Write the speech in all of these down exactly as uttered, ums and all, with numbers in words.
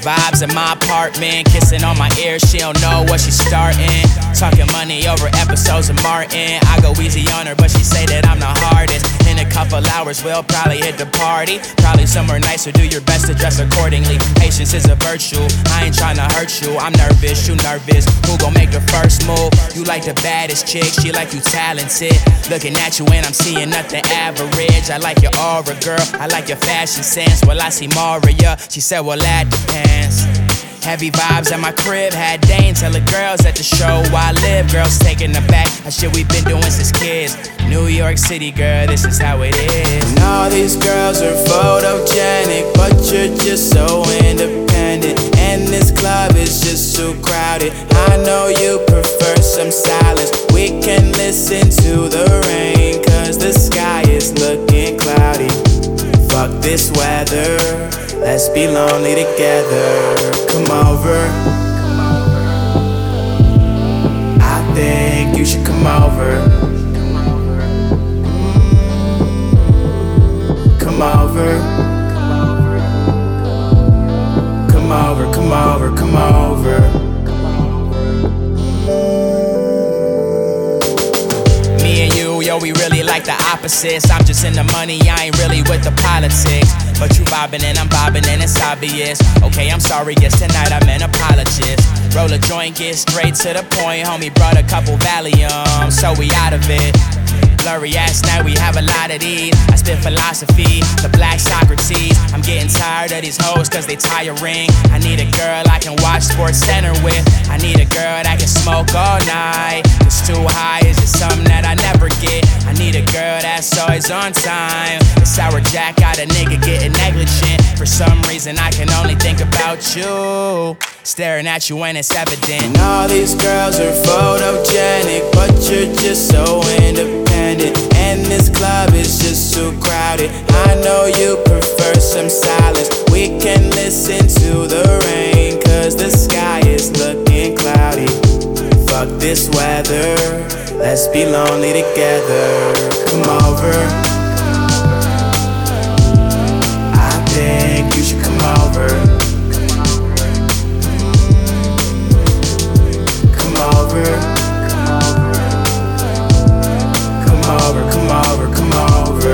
vibes in my apartment, kissing on my ear, she don't know what she's starting. Talking money over episodes of Martin. I go easy on her, but she say that I'm the hardest. In a couple hours, we'll probably hit the party. Probably somewhere nicer, do your best to dress accordingly. Patience is a virtue, I ain't tryna hurt you. I'm nervous, you nervous, who gon' make the first move? You like the baddest chick, she like you talented. Looking at you and I'm seeing nothing average. I like your aura, girl, I like your fashion sense. Well, I see Maria, she said, well, that depends. Heavy vibes at my crib, had Dane tell the girls at the show where I live. Girls taking the back, that shit we been doing since kids. New York City, girl, this is how it is. And all these girls are photogenic, but you're just so independent. And this club is just too crowded. I know you prefer some silence. We can listen to the rain, cause the sky is looking cloudy. Fuck this weather, let's be lonely together. Come over, I think you should come over. Come over, come over, come over, come over. Me and you, yo, we really like the opposites. I'm just in the money, I ain't really with the politics. But you vibing and I'm vibing and it's obvious. Okay, I'm sorry, yes, tonight I'm an apologist. Roll a joint, get straight to the point. Homie brought a couple Valium, so we out of it. Blurry ass night, we have a lot of these. I spit philosophy, the black Socrates. I'm getting tired of these hoes cause they tiring. I need a girl I can watch Sports Center with. I need a girl that can smoke all night. It's too high, is it something that I never get? I need a girl that's always on time. The sour jack got a nigga getting negligent. For some reason I can only think about you, staring at you when it's evident. And all these girls are photogenic, but you're just so independent. And this club is just too crowded. I know you prefer some silence. We can listen to the rain, cause the sky is looking cloudy. Fuck this weather, let's be lonely together. Come over, I think you should come over. Come over, Come over, come over, come over.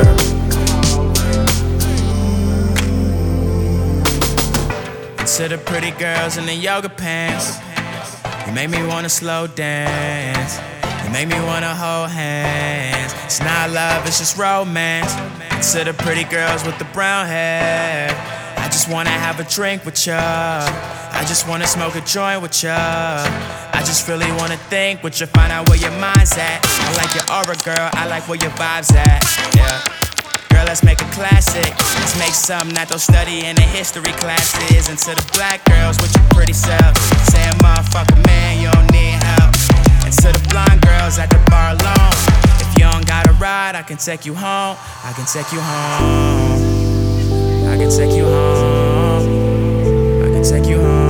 Consider pretty girls in the yoga pants. You make me wanna slow dance. You make me wanna hold hands. It's not love, it's just romance. Consider pretty girls with the brown hair. I just wanna have a drink with ya. I just wanna smoke a joint with ya. I just really wanna think with you, find out where your mind's at. I like your aura, girl, I like where your vibe's at. Yeah. Girl, let's make a classic. Let's make something that they'll study in the history classes. And to the black girls with your pretty self, saying, motherfucker, man, you don't need help. And to the blonde girls at the bar alone, if you don't got a ride, I can take you home. I can take you home. I can take you home. I can take you home.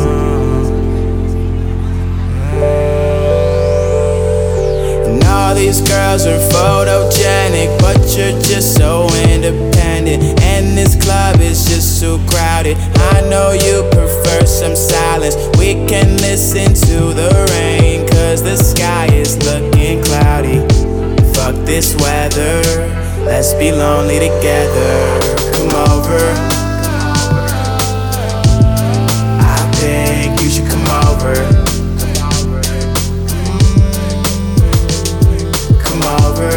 And all these girls are photogenic, but you're just so independent. And this club is just too crowded. I know you prefer some silence. We can listen to the rain, cause the sky is looking cloudy. Fuck this weather, let's be lonely together. Come over, I think you should come over. Come over,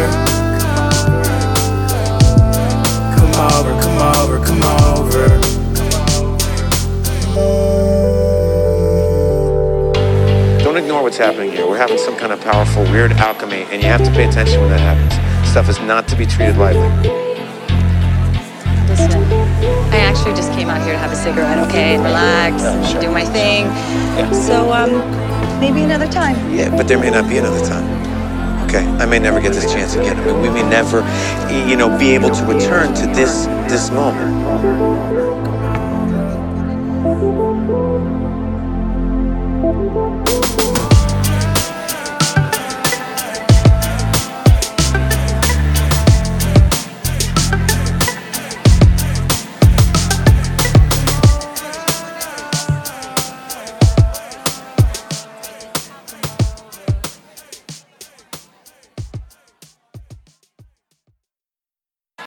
come over, come over, come over. Don't ignore what's happening here. We're having some kind of powerful, weird alchemy, and you have to pay attention when that happens. Stuff is not to be treated lightly. Listen, I actually just came out here to have a cigarette, okay? Relax, Oh, sure. do my thing. Yeah. So, um, maybe another time. Yeah, but there may not be another time. Okay, I may never get this chance again. I mean, we may never, you know, be able to return to this this moment.